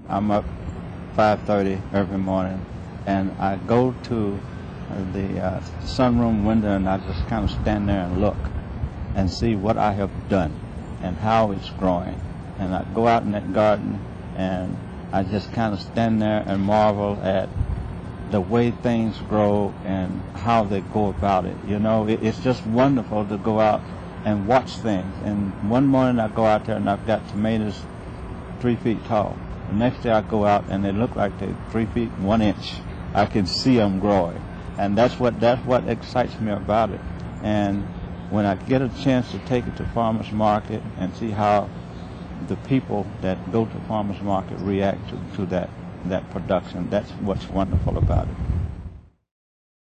I'm up 5:30 every morning, and I go to the sunroom window, and I just kind of stand there and look and see what I have done and how it's growing. And I go out in that garden, and I just kind of stand there and marvel at the way things grow and how they go about it. You know, it's just wonderful to go out and watch things. And one morning I go out there and I've got tomatoes 3 feet tall. The next day I go out and they look like they're 3 feet 1 inch. I can see them growing, and that's what excites me about it. And when I get a chance to take it to farmers market and see how the people that go to farmers market react to that production, that's what's wonderful about it.